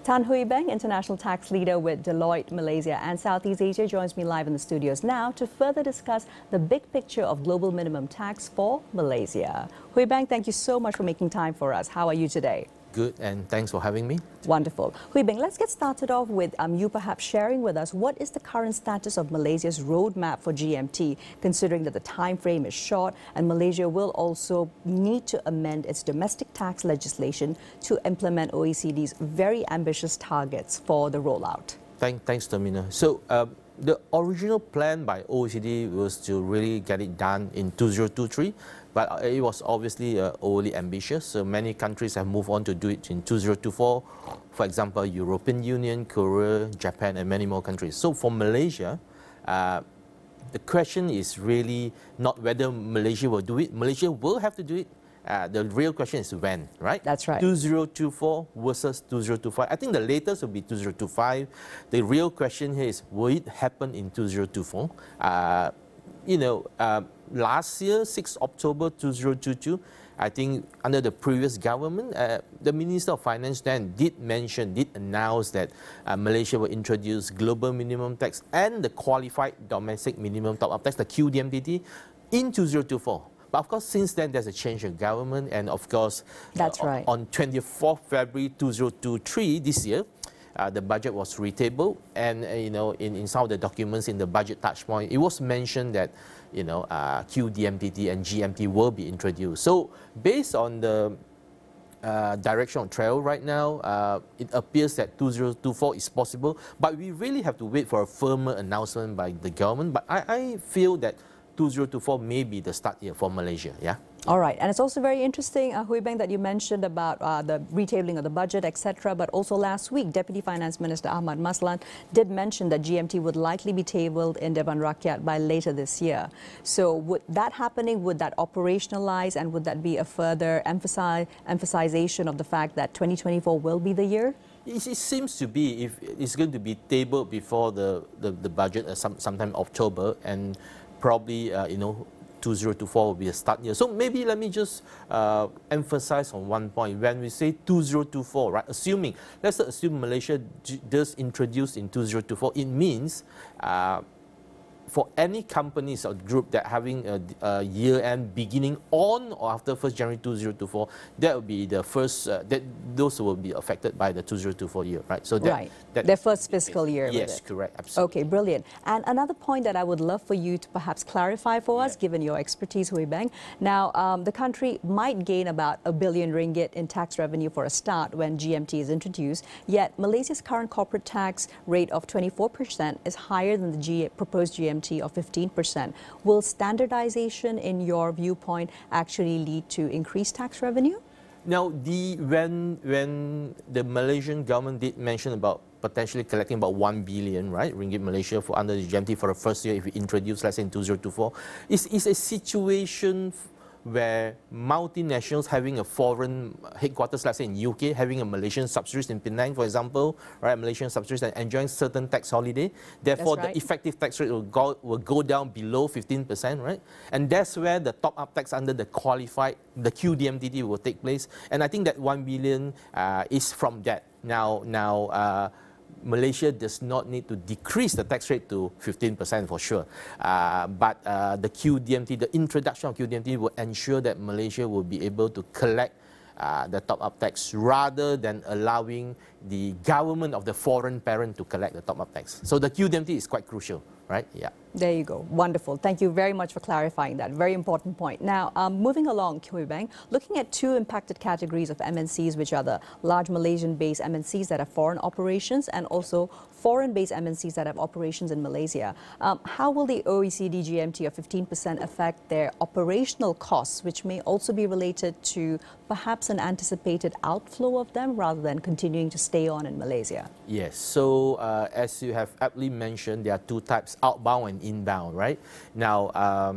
Tan Hui Beng, International Tax Leader with Deloitte Malaysia and Southeast Asia, joins me live in the studios now to further discuss the big picture of global minimum tax for Malaysia. Hui Beng, thank you so much for making time for us. How are you today? Good, and thanks for having me. Wonderful. Hui Beng, let's get started off with you perhaps sharing with us what is the current status of Malaysia's roadmap for GMT, considering that the time frame is short and Malaysia will also need to amend its domestic tax legislation to implement OECD's very ambitious targets for the rollout. Thanks, Tamina. So, the original plan by OECD was to really get it done in 2023, but it was obviously overly ambitious. So many countries have moved on to do it in 2024. For example, European Union, Korea, Japan, and many more countries. So for Malaysia, the question is really not whether Malaysia will do it. Malaysia will have to do it. The real question is when, right? That's right. 2024 versus 2025. I think the latest will be 2025. The real question here is, will it happen in 2024? Last year, 6 October 2022, I think under the previous government, the Minister of Finance then did announce that Malaysia will introduce global minimum tax and the qualified domestic minimum top-up tax, the QDMTT, in 2024. But of course, since then, there's a change in government. And of course, that's right. On 24th February 2023, this year, the budget was retabled. And, in some of the documents in the budget touch point, it was mentioned that, QDMTT and GMT will be introduced. So based on the direction of travel right now, it appears that 2024 is possible. But we really have to wait for a firmer announcement by the government. But I feel that 2024 may be the start year for Malaysia, yeah? All right, and it's also very interesting, Hui Beng, that you mentioned about the retabling of the budget, etc. But also last week, Deputy Finance Minister Ahmad Maslan did mention that GMT would likely be tabled in Dewan Rakyat by later this year. So would that happening, would that operationalize, and would that be a further emphasization of the fact that 2024 will be the year? It seems to be, if it's going to be tabled before the budget, sometime October, and probably, 2024 will be a start year. So maybe let me just emphasize on one point. When we say 2024, right, let's assume Malaysia does introduce in 2024, it means for any companies or group that having a year-end beginning on or after 1st January 2024, that will be the first, those will be affected by the 2024 year, right? So their first fiscal year. Yes, correct, absolutely. Okay, brilliant. And another point that I would love for you to perhaps clarify for us, given your expertise, Hui Beng. Now, the country might gain about R1 billion in tax revenue for a start when GMT is introduced, yet Malaysia's current corporate tax rate of 24% is higher than the proposed GMT of 15%. Will standardization, in your viewpoint, actually lead to increased tax revenue? Now, when the Malaysian government did mention about potentially collecting about 1 billion, right, ringgit Malaysia for under the GMT for the first year if we introduce, let's say in 2024, is a situation where multinationals having a foreign headquarters, let's say in UK, having a Malaysian subsidiaries in Penang, for example, right, Malaysian subsidiaries and enjoying certain tax holiday. Therefore, the effective tax rate will go down below 15%, right? And that's where the top-up tax under the qualified, the QDMTT will take place. And I think that 1 billion is from that. Now, Malaysia does not need to decrease the tax rate to 15% for sure. But the QDMT, the introduction of QDMT will ensure that Malaysia will be able to collect the top-up tax rather than allowing the government of the foreign parent to collect the top-up tax. So the QDMT is quite crucial, right? Yeah. There you go. Wonderful. Thank you very much for clarifying that. Very important point. Now, moving along, Hui Beng, looking at two impacted categories of MNCs, which are the large Malaysian-based MNCs that have foreign operations and also foreign-based MNCs that have operations in Malaysia. How will the OECD GMT of 15% affect their operational costs, which may also be related to perhaps an anticipated outflow of them rather than continuing to stay on in Malaysia? Yes. So, as you have aptly mentioned, there are two types, outbound and inbound, right? Now,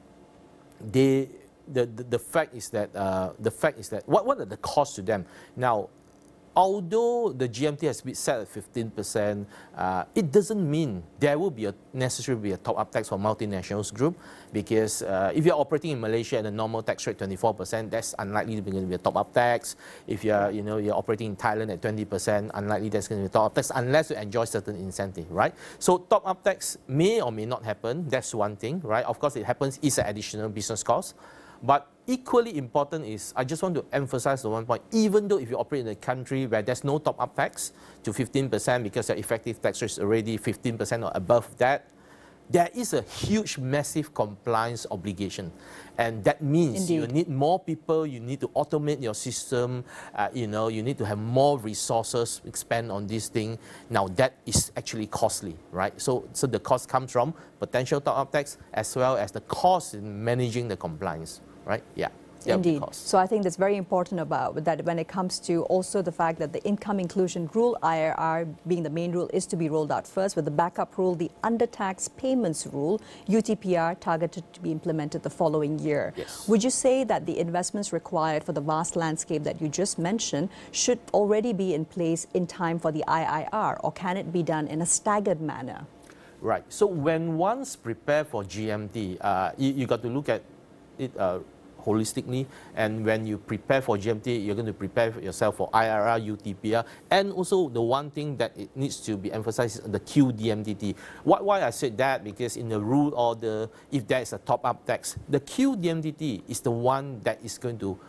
the fact is that what are the costs to them? Now, although the GMT has been set at 15%, it doesn't mean there will be necessarily be a top-up tax for multinationals group, because if you're operating in Malaysia at a normal tax rate 24%, that's unlikely to be a top-up tax. If you're you're operating in Thailand at 20%, unlikely that's going to be a top-up tax unless you enjoy certain incentive, right? So top-up tax may or may not happen. That's one thing, right? Of course, it happens. It's an additional business cost. But equally important is, I just want to emphasize the one point, even though if you operate in a country where there's no top-up tax to 15% because your effective tax rate is already 15% or above that, there is a huge, massive compliance obligation. And that means you need more people, you need to automate your system, you need to have more resources expend on this thing. Now that is actually costly, right? So the cost comes from potential top-up tax as well as the cost in managing the compliance, right? Yeah. Indeed. So I think that's very important about that when it comes to also the fact that the income inclusion rule, IRR being the main rule, is to be rolled out first, with the backup rule, the undertax payments rule, UTPR, targeted to be implemented the following year. Yes. Would you say that the investments required for the vast landscape that you just mentioned should already be in place in time for the IIR, or can it be done in a staggered manner? Right. So when one's prepared for GMT, you got to look at it holistically, and when you prepare for GMT, you're going to prepare yourself for IRR, UTPR, and also the one thing that it needs to be emphasized is the QDMTT. Why I said that? Because in the rule order, if there is a top-up tax, the QDMTT is the one that is going to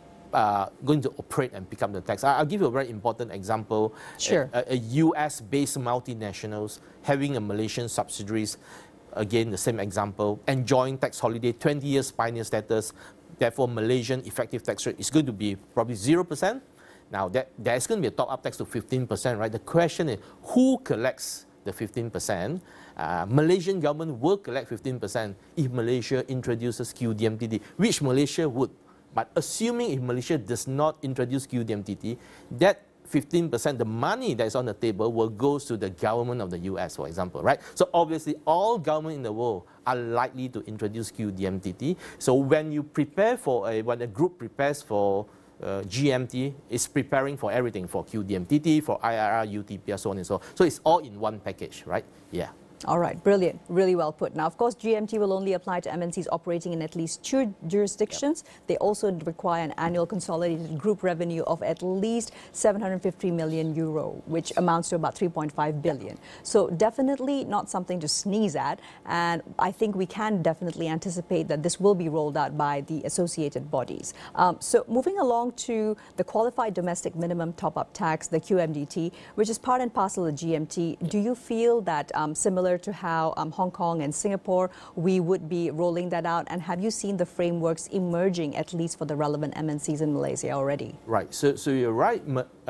operate and pick up the tax. I'll give you a very important example. Sure. A US-based multinationals having a Malaysian subsidiaries, again, the same example, enjoying tax holiday, 20 years pioneer status. Therefore, Malaysian effective tax rate is going to be probably 0%. Now, there's going to be a top-up tax to 15%, right? The question is, who collects the 15%? Malaysian government will collect 15% if Malaysia introduces QDMTT, which Malaysia would. But assuming if Malaysia does not introduce QDMTT, that 15%, the money that is on the table will go to the government of the US, for example, right? So obviously, all governments in the world are likely to introduce QDMTT. So when you prepare for when a group prepares for GMT, it's preparing for everything, for QDMTT, for IRR, UTPR, so on and so on. So it's all in one package, right? Yeah. All right, brilliant. Really well put. Now, of course, GMT will only apply to MNCs operating in at least 2 jurisdictions. Yep. They also require an annual consolidated group revenue of at least 750 million euro, which amounts to about 3.5 billion. So definitely not something to sneeze at. And I think we can definitely anticipate that this will be rolled out by the associated bodies. So moving along to the qualified domestic minimum top-up tax, the QMDT, which is part and parcel of GMT. Yep. Do you feel that similar to how Hong Kong and Singapore, we would be rolling that out? And have you seen the frameworks emerging, at least for the relevant MNCs in Malaysia already? Right. So you're right.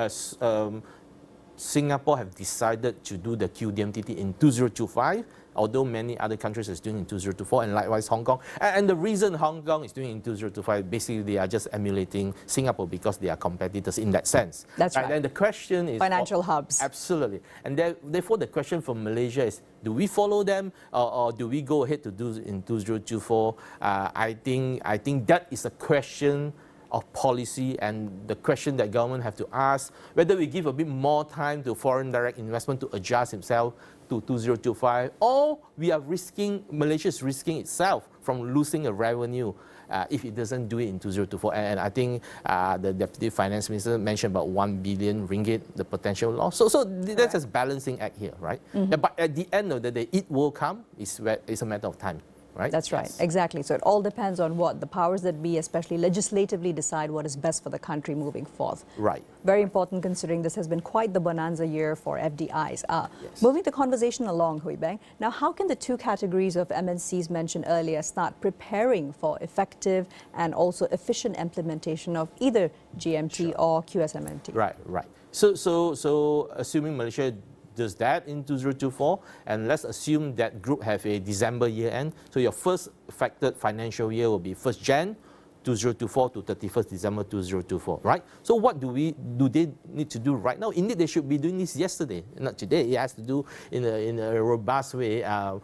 Singapore have decided to do the QDMTT in 2025, although many other countries are doing in 2024, and likewise Hong Kong. And the reason Hong Kong is doing in 2025, basically they are just emulating Singapore because they are competitors in that sense. That's right. And the question is... Financial hubs. Absolutely. And therefore the question from Malaysia is, do we follow them or do we go ahead to do in 2024? I think that is a question of policy, and the question that government have to ask, whether we give a bit more time to foreign direct investment to adjust itself to 2025, or we are risking, Malaysia is risking itself from losing a revenue if it doesn't do it in 2024. And I think the Deputy Finance Minister mentioned about 1 billion ringgit, the potential loss. So that's a balancing act here, right? Mm-hmm. But at the end of the day, it will come. It's a matter of time. Right? That's right, yes. Exactly. So it all depends on what the powers that be, especially legislatively, decide what is best for the country moving forth. Right. Very important, considering this has been quite the bonanza year for FDIs. Yes. Moving the conversation along, Hui Beng, now how can the two categories of MNCs mentioned earlier start preparing for effective and also efficient implementation of either GMT or QSMNT? Right. So assuming Malaysia does that in 2024, and let's assume that group have a December year end. So your first affected financial year will be 1st Jan 2024 to 31st December 2024, right? So what do they need to do right now? Indeed, they should be doing this yesterday, not today. It has to do in a robust way.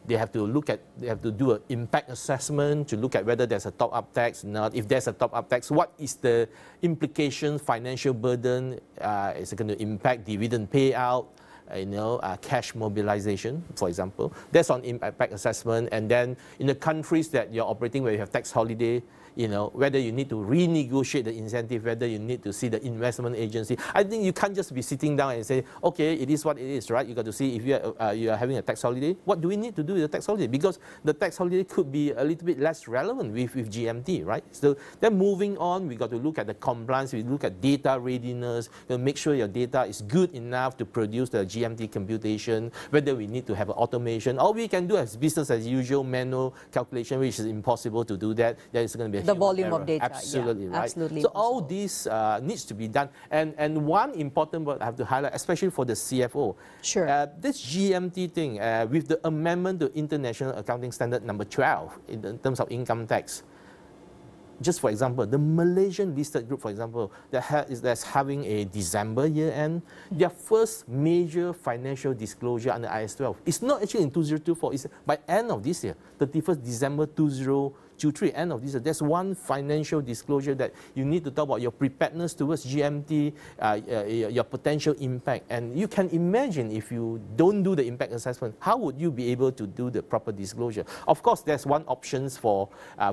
They have to do an impact assessment to look at whether there's a top-up tax or not. If there's a top-up tax, what is the implication, financial burden? Is it going to impact dividend payout? Cash mobilization, for example. That's on impact assessment. And then in the countries that you're operating where you have tax holiday, whether you need to renegotiate the incentive, whether you need to see the investment agency. I think you can't just be sitting down and say, okay, it is what it is, right? You got to see if you are having a tax holiday. What do we need to do with the tax holiday? Because the tax holiday could be a little bit less relevant with GMT, right? So then moving on, we got to look at the compliance. We look at data readiness, make sure your data is good enough to produce the GMT computation, whether we need to have an automation. All we can do is business as usual manual calculation, which is impossible to do that. There is going to be the volume error. of data. Absolutely, yeah, right. Absolutely. So all this needs to be done. And one important word I have to highlight, especially for the CFO. Sure. This GMT thing, with the amendment to International Accounting Standard number 12 in terms of income tax. Just for example, the Malaysian listed group, for example, that's having a December year end, their first major financial disclosure under IAS 12 is not actually in 2024, it's by end of this year, 31st December 2023, end of this year. That's one financial disclosure that you need to talk about your preparedness towards GMT, your potential impact. And you can imagine if you don't do the impact assessment, how would you be able to do the proper disclosure? Of course, there's one option for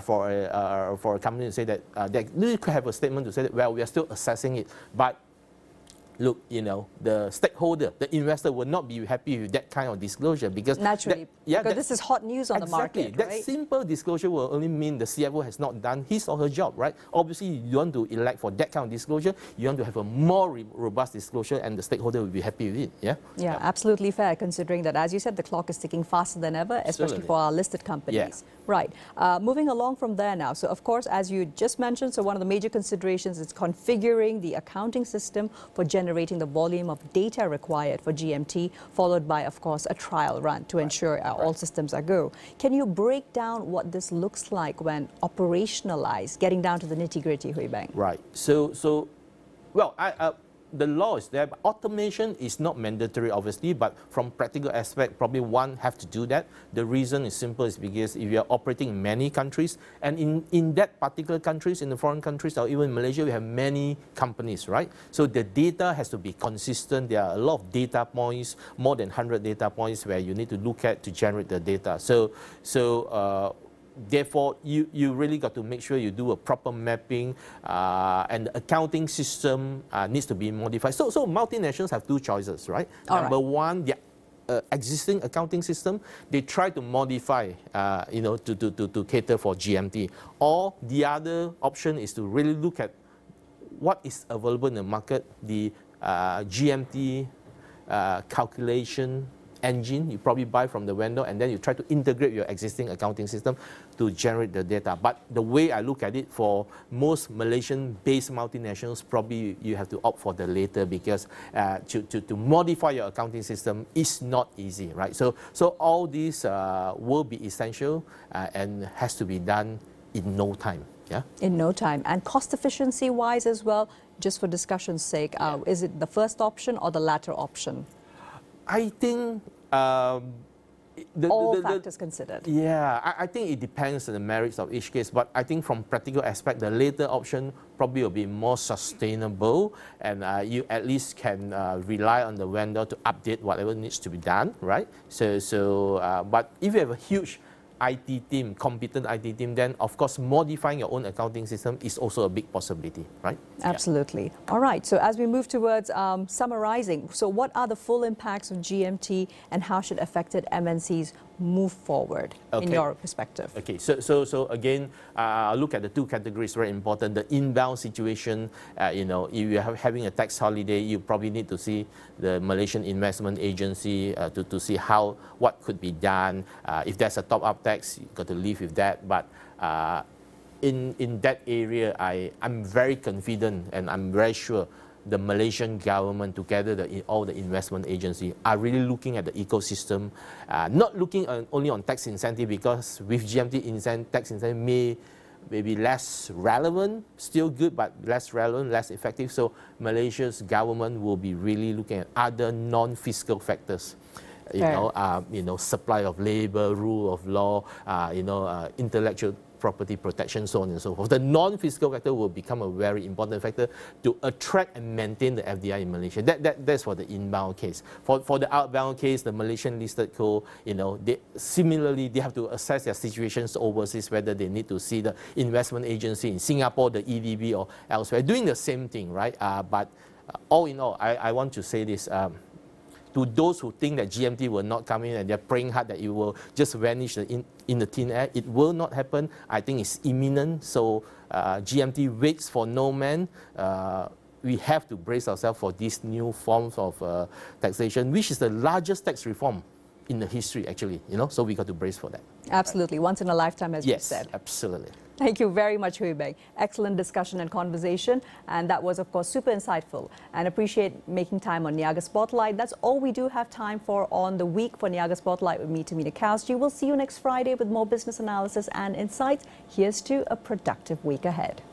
a company to say that they could have a statement to say that, well, we are still assessing it, but look, the stakeholder, the investor will not be happy with that kind of disclosure because naturally, because this is hot news on the market, right? That simple disclosure will only mean the CFO has not done his or her job, right? Obviously, you want to elect for that kind of disclosure. You want to have a more robust disclosure, and the stakeholder will be happy with it. Yeah, absolutely fair. Considering that, as you said, the clock is ticking faster than ever, especially for our listed companies. Yeah. Right. Moving along from there now. So, of course, as you just mentioned, so one of the major considerations is configuring the accounting system for generating the volume of data required for GMT, followed by, of course, a trial run to ensure all systems are go. Can you break down what this looks like when operationalized, getting down to the nitty-gritty, Hui Beng? Right. So, well, the law is there, but automation is not mandatory, obviously, but from practical aspect, probably one have to do that. The reason is simple, is because if you're operating in many countries, and in that particular countries, in the foreign countries, or even in Malaysia, we have many companies, right? So the data has to be consistent. There are a lot of data points, more than 100 data points where you need to look at to generate the data. Therefore, you really got to make sure you do a proper mapping, and the accounting system needs to be modified. So multinationals have two choices, right? Number one, the existing accounting system, they try to modify, to cater for GMT. Or the other option is to really look at what is available in the market, the GMT calculation engine you probably buy from the vendor, and then you try to integrate your existing accounting system to generate the data. But the way I look at it, for most Malaysian-based multinationals, probably you have to opt for the later, because to modify your accounting system is not easy, right? So all these will be essential and has to be done in no time. Yeah? In no time. And cost efficiency wise as well, just for discussion's sake, is it the first option or the latter option? I think all factors considered. Yeah, I think it depends on the merits of each case. But I think from practical aspect, the later option probably will be more sustainable, and you at least can rely on the vendor to update whatever needs to be done, right? But if you have a huge IT team, competent IT team, then of course modifying your own accounting system is also a big possibility, right? Absolutely. Yeah. All right, so as we move towards summarizing, so what are the full impacts of GMT and how should affected MNCs move forward in your perspective? Okay, so again, look at the two categories, very important. The inbound situation, if you're having a tax holiday, you probably need to see the Malaysian Investment Agency to see what could be done. If there's a top-up tax, you've got to live with that. But in that area, I'm very confident and I'm very sure the Malaysian government, together all the investment agencies, are really looking at the ecosystem, not looking only on tax incentive, because with GMT tax incentive may be less relevant, still good, but less relevant, less effective. So Malaysia's government will be really looking at other non-fiscal factors. supply of labor, rule of law, intellectual property protection, so on and so forth. The non-fiscal factor will become a very important factor to attract and maintain the FDI in Malaysia. That's for the inbound case. For the outbound case, the Malaysian listed co, they have to assess their situations overseas, whether they need to see the investment agency in Singapore, the EDB, or elsewhere, doing the same thing, right? But all in all, I want to say this. To those who think that GMT will not come in and they're praying hard that it will just vanish in the thin air, it will not happen. I think it's imminent. So GMT waits for no man. We have to brace ourselves for these new forms of taxation, which is the largest tax reform in the history, actually. So we got to brace for that. Absolutely, once in a lifetime, as you said. Yes, absolutely. Thank you very much, Hui Beng. Excellent discussion and conversation. And that was, of course, super insightful. And appreciate making time on Niaga Spotlight. That's all we do have time for on the week for Niaga Spotlight with me, Tamina Kowski. We'll see you next Friday with more business analysis and insights. Here's to a productive week ahead.